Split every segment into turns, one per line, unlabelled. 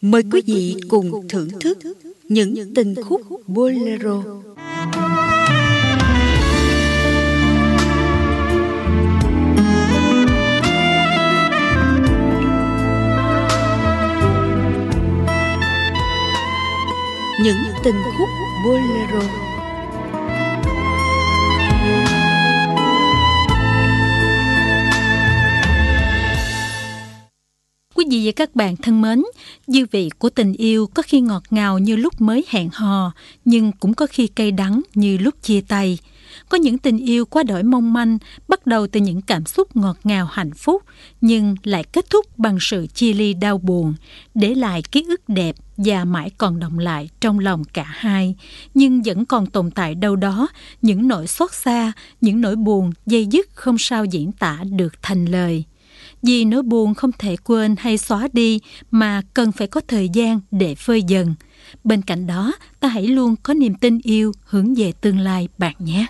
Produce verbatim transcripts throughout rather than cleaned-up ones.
Mời quý vị cùng thưởng thức những tình khúc bolero. Những tình khúc bolero.
Quý vị và các bạn thân mến, dư vị của tình yêu có khi ngọt ngào như lúc mới hẹn hò, nhưng cũng có khi cay đắng như lúc chia tay. Có những tình yêu quá đỗi mong manh, bắt đầu từ những cảm xúc ngọt ngào hạnh phúc, nhưng lại kết thúc bằng sự chia ly đau buồn, để lại ký ức đẹp và mãi còn đọng lại trong lòng cả hai. Nhưng vẫn còn tồn tại đâu đó những nỗi xót xa, những nỗi buồn dây dứt không sao diễn tả được thành lời. Vì nỗi buồn không thể quên hay xóa đi mà cần phải có thời gian để vơi dần. Bên cạnh đó, ta hãy luôn có niềm tin yêu hướng về tương lai bạn nhé.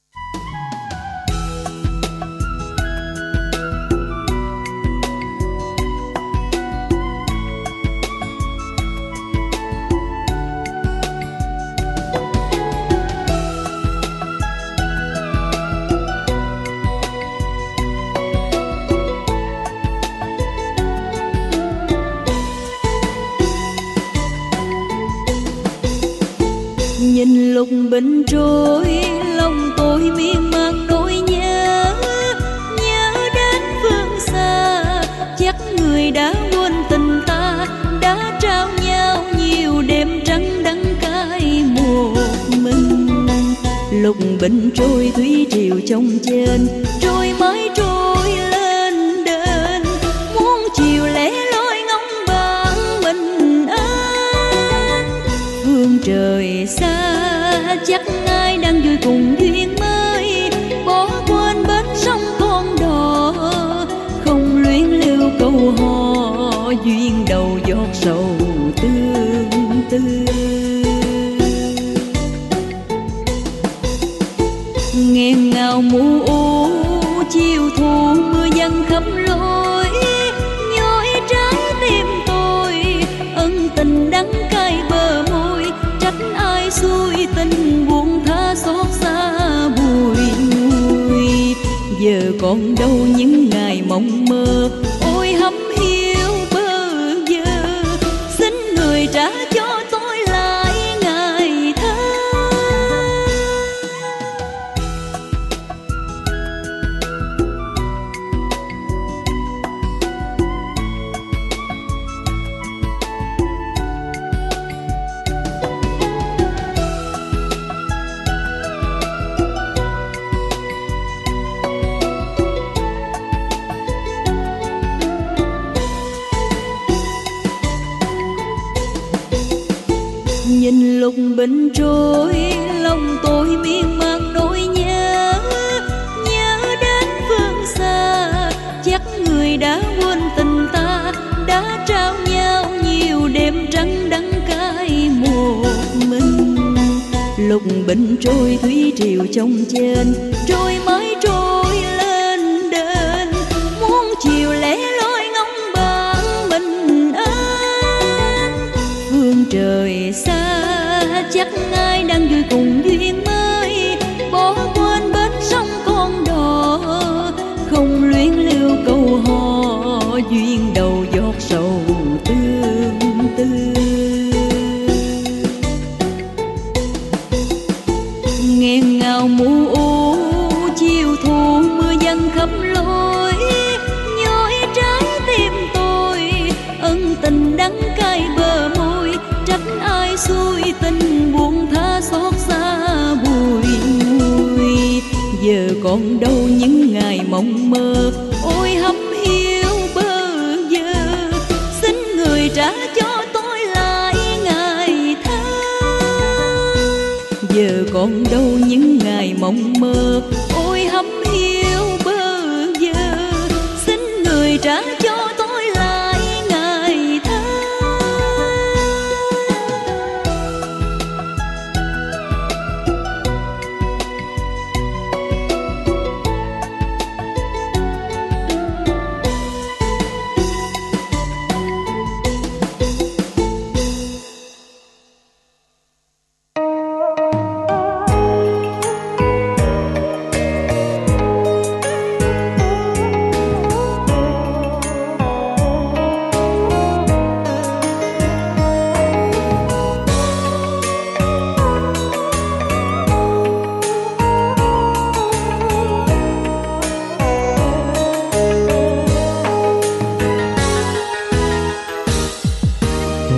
Nhìn lục bình trôi, lòng tôi miên man nỗi nhớ, nhớ đến phương xa. Chắc người đã quên tình ta, đã trao nhau nhiều đêm trắng đắng cay một mình. Lục bình trôi thủy triều trong trên, trôi mãi trôi lên đền, muốn chiều lẻ loi ngóng bạn mình an. Phương trời xa chắc ai đang vui cùng duyên mới, bỏ quên bến sông con đò, không luyến lưu câu hò, duyên đầu giọt sầu tương tư. Nghẹn ngào mù u chiều thu mưa dâng khắp lối, nhói trái tim tôi ân tình đắng cay bờ môi. Trách ai xui tình buông tha xót xa bùi ngùi. Giờ còn đâu những ngày mộng mơ, ôi hấm hiu bơ vơ. Xin người trả cho tôi lại ngày thơ. Nhìn lục bình trôi, lòng tôi miên man nỗi nhớ, nhớ đến phương xa. Chắc người đã quên tình ta, đã trao nhau nhiều đêm trắng đắng cay một mình. Lục bình trôi thủy triều trong trên, trôi mãi trôi lên đền, muốn chiều lẻ loi ngóng bạn mình an. Phương trời xa chắc ai đang vui cùng duyên mới, bỏ quên bến sông con đò, không luyến lưu câu hò, duyên đầu giọt sầu tương tư. Nghẹn ngào mù u chiều thu mưa dâng khắp lối, nhói trái tim tôi ân tình đắng cay bờ môi. Trách ai xui tình buông tha xót xa bùi ngùi. Giờ còn đâu những ngày mộng mơ, ôi hấm hiu bơ vơ. Xin người trả cho tôi lại ngày thơ. Giờ còn đâu những ngày mộng mơ, ôi hấm hiu bơ vơ. Xin người trả cho tôi lại ngày thơ.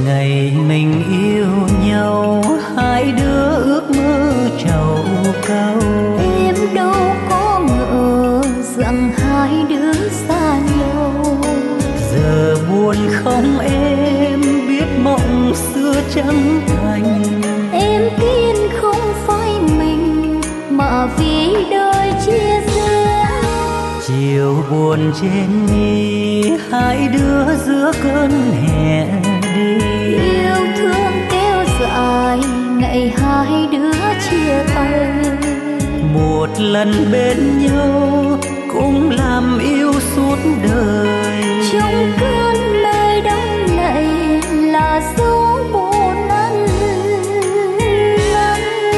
Ngày mình yêu nhau, hai đứa ước mơ trầu cao.
Em đâu có ngờ rằng hai đứa xa nhau.
Giờ buồn không em biết mộng xưa chẳng thành.
Em tin không phải mình mà vì đời chia rẽ.
Chiều buồn trên mi, hai đứa giữa cơn hè đi.
Yêu thương kéo dài ngày hai đứa chia tay.
Một lần bên nhau cũng làm yêu suốt đời.
Trong cơn mê đông này là dấu buồn ân ân.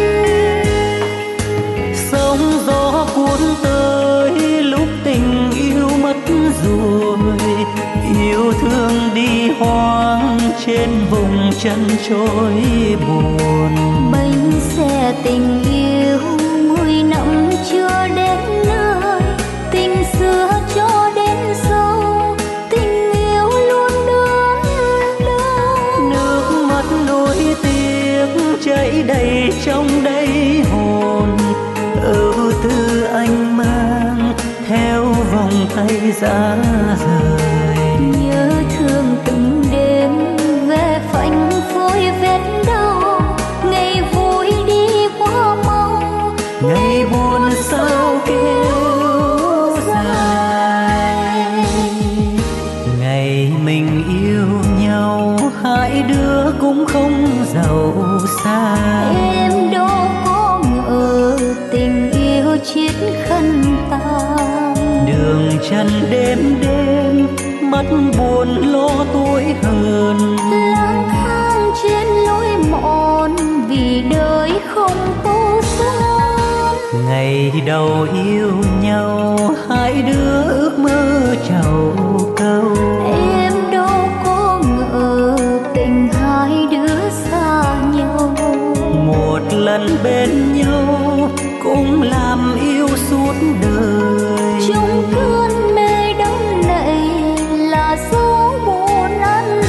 Sóng gió cuốn tới lúc tình yêu mất rồi. Yêu thương đi hoang trên vùng chân trôi buồn.
Bánh xe tình yêu mười năm chưa đến nơi. Tình xưa cho đến sau, tình yêu luôn đớn đau.
Nước mắt nối tiếc chảy đầy trong đáy hồn. Ưu tư anh mang theo vòng tay giá rời.
Nhớ thương từng đêm về phanh phôi vết đau. Ngày vui đi qua mau,
ngày buồn sao kéo dài. Ngày mình yêu nhau, hai đứa cũng không giàu xa.
em đâu có ngờ tình yêu chiết khăn tàn.
Đường chân đêm đêm mắt buồn lo tuổi hờn.
Lang thang trên lối mòn vì đời không tô son.
Ngày đầu yêu nhau, hai đứa ước mơ trầu cao.
Em đâu có ngờ tình hai đứa xa nhau.
Một lần bên nhau cũng làm yêu suốt đời.
Trong cơn mê đông này là dấu buồn ân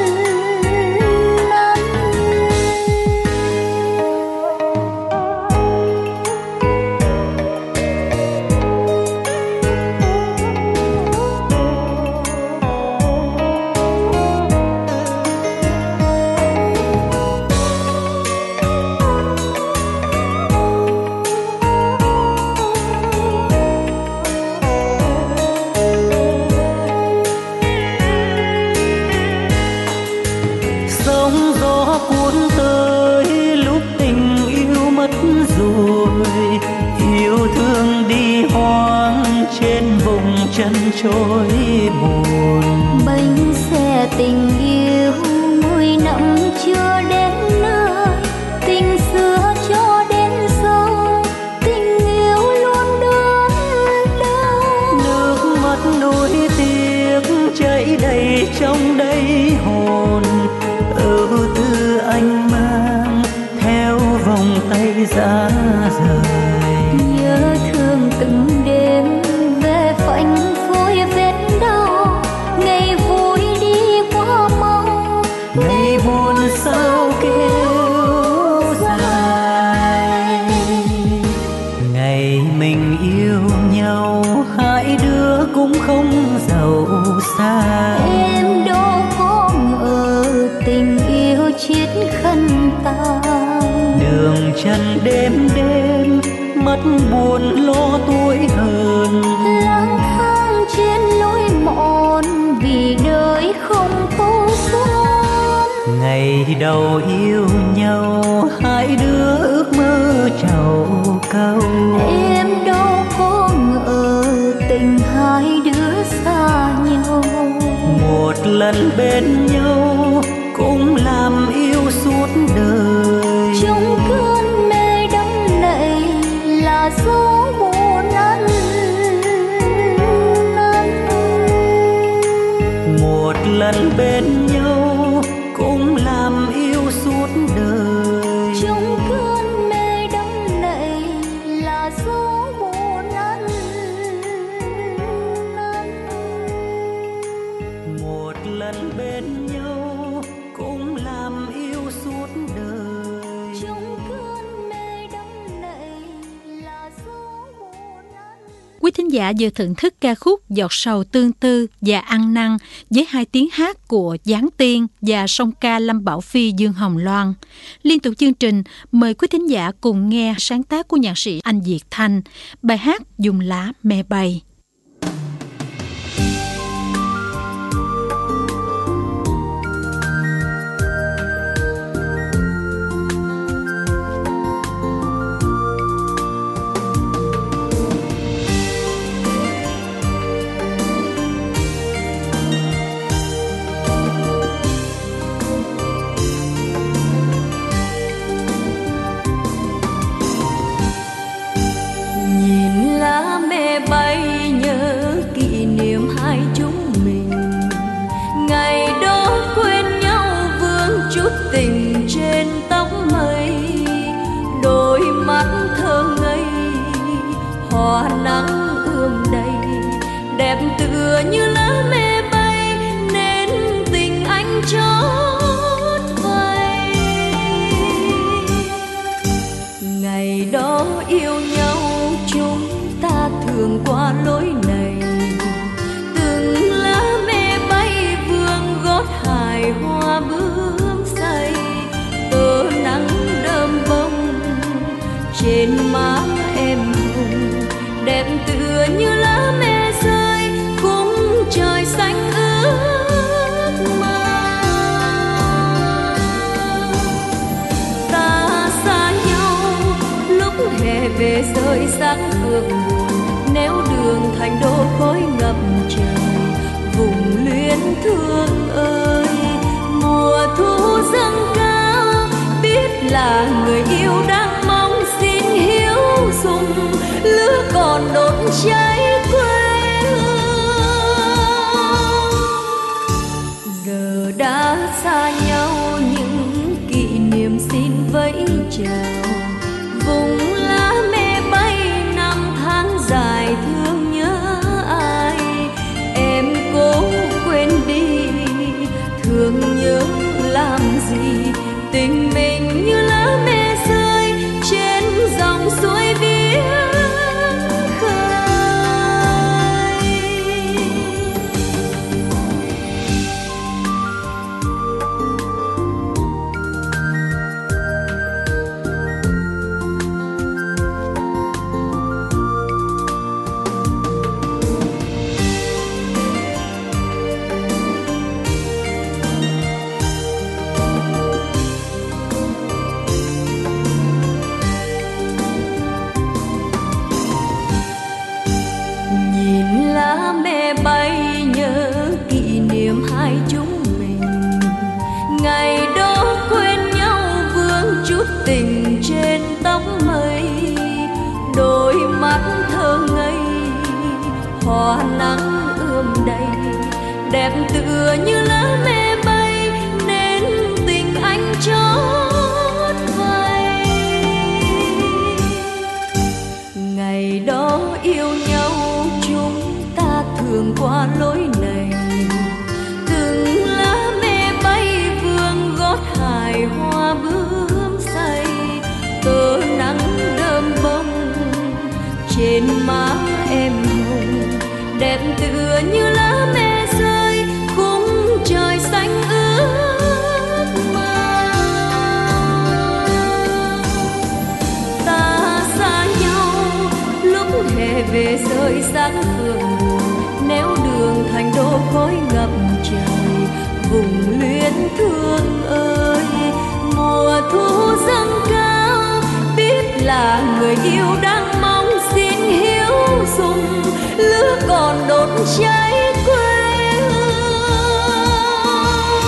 ân.
Sóng gió cuốn tới lúc tình yêu mất rồi. Yêu thương đi hoang trên vùng chân trôi buồn.
Bánh xe tình yêu mười năm chưa đến nơi. Tình xưa cho đến sau, tình yêu luôn đớn đau.
Nước mắt nối tiếc chảy đầy trong đáy hồn. Ưu tư anh mang theo vòng tay giá rời.
Nhớ thương từng đêm về phanh phôi vết đau. Ngày vui đi qua mau,
Ngày buồn sao kéo dài. Ngày mình yêu nhau, hai đứa cũng không giàu xa.
em đâu có ngờ tình yêu chiết khăn tàn.
Đường chân đêm đêm mắt buồn lo tuổi hờn.
Lang thang trên lối mòn vì đời không tô son.
Ngày đầu yêu nhau, hai đứa ước mơ trầu cao.
Em đâu có ngờ tình hai đứa xa nhau.
Một lần bên nhau cũng làm yêu suốt đời.
Trong cơn mê đông này là dấu buồn ân ân.
Một lần bên nhau cũng làm yêu suốt đời.
Trong cơn mê đông này là dấu buồn ân ân.
Một lần bên nhau cũng
Quý thính giả vừa thưởng thức ca khúc Giọt sầu tương tư và Ăn năn với hai tiếng hát của Giáng Tiên và song ca Lâm Bảo Phi, Dương Hồng Loan. Liên tục chương trình, mời quý thính giả cùng nghe sáng tác của nhạc sĩ Anh Việt Thanh, bài hát Dùng lá me bay.
Bay nhớ kỷ niệm hai chúng mình, ngày đó quên nhau vương chút tình trên tóc mây, đôi mắt thơ ngây hoa nắng ươm đầy, đẹp tựa như lá me bay nên tình anh chót vay. Ngày đó yêu nhau chúng ta thường qua lối này, từng lá me bay vương gót hài hoa bướm say, tơ nắng đơm bông trên má em hồng, đẹp tựa như lá me rơi khung trời xanh ước mơ. Ta xa nhau lúc hè về rơi sáng phượng buồn, nếu đường thành đô khói ngập trời, vùng luyến thương ơi. Mùa thu dâng cao biết là người yêu đang mong xin hiếu dùng, lửa còn đốt cháy quê hương. Giờ đã xa nhau những kỷ niệm xin vẫy chào, vùng lá me bay năm tháng dài thương nhớ ai. Em cố quên đi thương nhớ làm gì, tình mình như lá me rơi trên dòng suối biếc khơi. Bay nhớ kỷ niệm hai chúng mình, ngày đó quên nhau vương chút tình trên tóc mây, đôi mắt thơ ngây hoa nắng ươm đầy, đẹp tựa như lá me bay nên tình anh chót vay. Ngày đó yêu nhau chúng thường qua lối này, từng lá me bay vương gót hài hoa bướm say, tơ nắng đơm bông trên má em hồng, đẹp tựa như lá me rơi khung trời xanh ước mơ. Ta xa nhau lúc hè về rơi sáng phượng buồn, nếu đường thành đô khói ngập trời, vùng luyến thương ơi. Mùa thu dâng cao biết là người yêu đang mong xin hiếu dùng, lửa còn đốt cháy quê hương.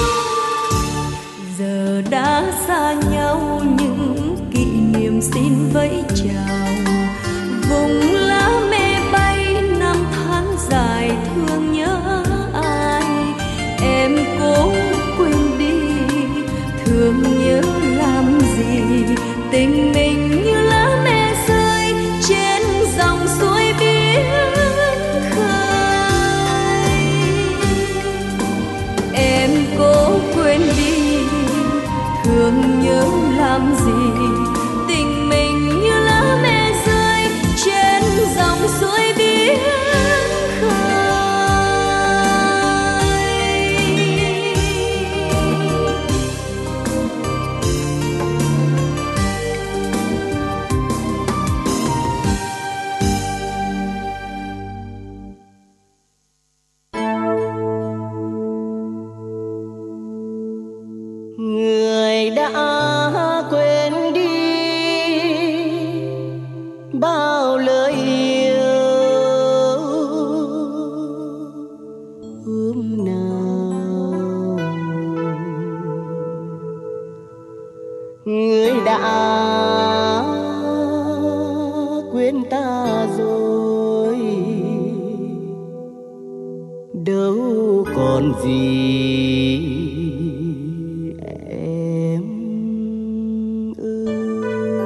Giờ đã xa nhau những kỷ niệm xin vẫy chào, vùng lá me bay năm tháng dài thương nhớ ai. Em cố quên đi thương nhớ làm gì, tình mình như lá me rơi trên dòng suối biếc khơi. Em cố quên đi thương nhớ làm gì, tình mình như lá me rơi trên dòng suối biếc
Người đã quên đi bao lời yêu, hôm nào người đã quên ta rồi, đâu còn gì em ơi.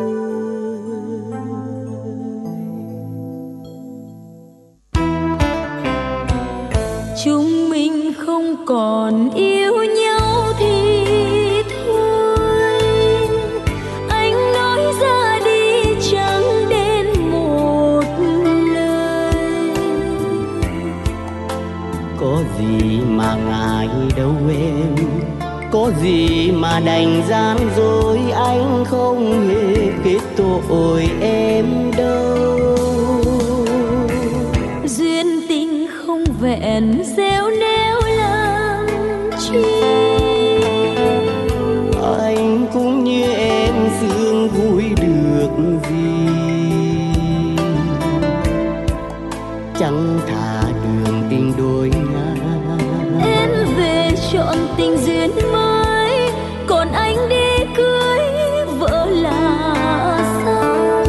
Chúng mình không còn yêu nhau thì thôi, anh nói ra đi chẳng đến một lời.
Có gì mà ngại đâu em, có gì mà đành gian dối, anh không hề kết tội em đâu.
Duyên tình không vẹn réo néo làm chi,
Anh cũng như em sướng vui được gì, chẳng thà đường tình đôi ngả.
em về chọn tình duyên mới, còn anh đi cưới vợ là sao?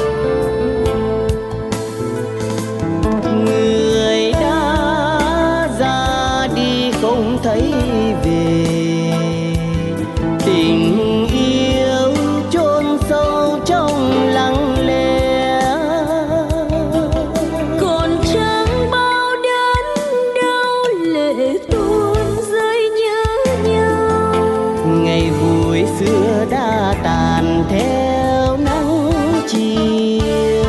Người đã ra đi không thấy về, tình yêu chôn sâu trong lặng lẽ,
Còn chẳng bao đớn đau lệ tuôn rơi nhớ nhau.
ngày vui xưa đã tàn theo nắng chiều.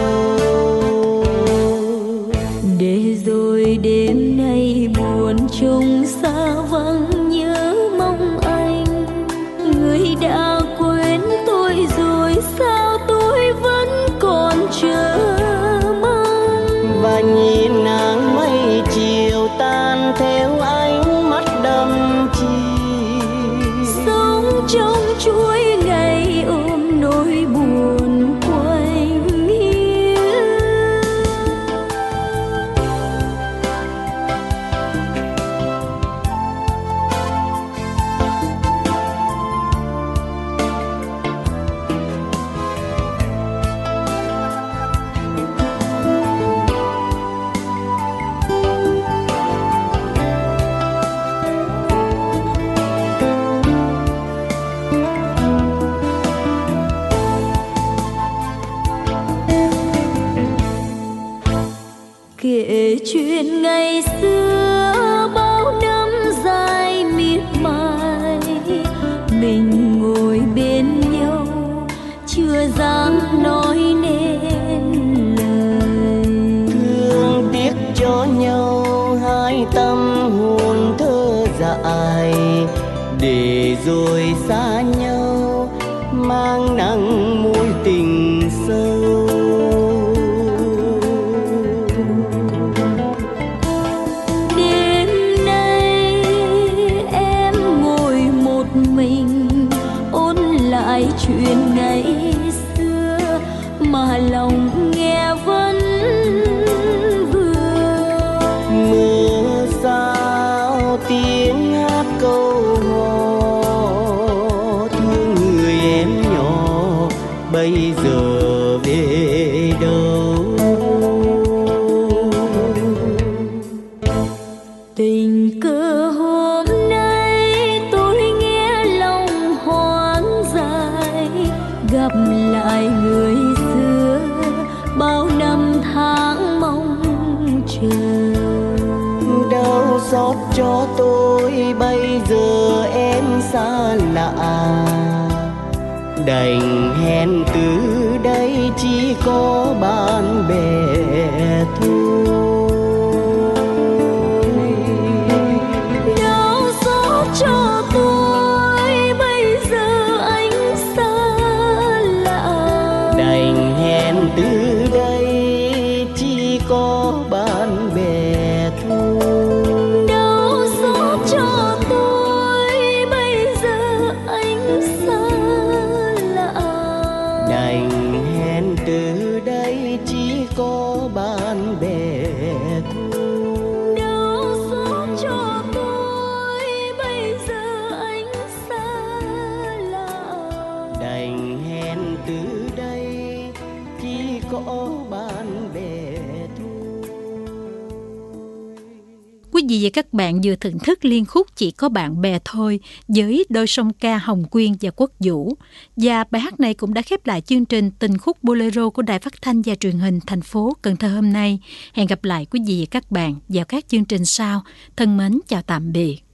Để rồi đêm nay buồn trông xa vắng nhớ mong anh. Người đã quên tôi rồi sao tôi vẫn còn chờ mong.
Và nhìn nắng mây chiều tan theo ánh mắt đăm chi,
Sống trong chuỗi ngày ôm nỗi buồn quanh hiu. Kể chuyện ngày xưa bao năm dài miệt mài, mình ngồi bên nhau chưa dám nói nên lời.
thương tiếc cho nhau hai tâm hồn thơ dại, để rồi xa nhau mang nắng mối tình sâu.
Đêm nay em ngồi một mình ôn lại chuyện ngày xưa, mà lòng nghe vẫn vương.
Mưa sao tiếng hát câu hò, thương người em nhỏ bây giờ về đâu.
Tình cờ hôm nay tôi nghe lòng hoang dại, gặp lại người xưa bao năm tháng mong chờ.
Đau xót cho tôi bây giờ em xa lạ, đành hẹn từ đây chỉ có bạn bè thôi.
Đau xót cho tôi bây giờ anh xa lạ,
Đành hẹn từ đây chỉ có bạn bè thôi.
đau xót cho tôi bây giờ anh
bạn bè thôi.
Quý vị và các bạn vừa thưởng thức liên khúc Chỉ Có Bạn Bè Thôi với đôi song ca Hồng Quyên và Quốc Vũ. Và bài hát này cũng đã khép lại chương trình Tình Khúc Bolero của Đài Phát thanh và Truyền hình thành phố Cần Thơ hôm nay. Hẹn gặp lại quý vị và các bạn vào các chương trình sau. Thân mến chào tạm biệt.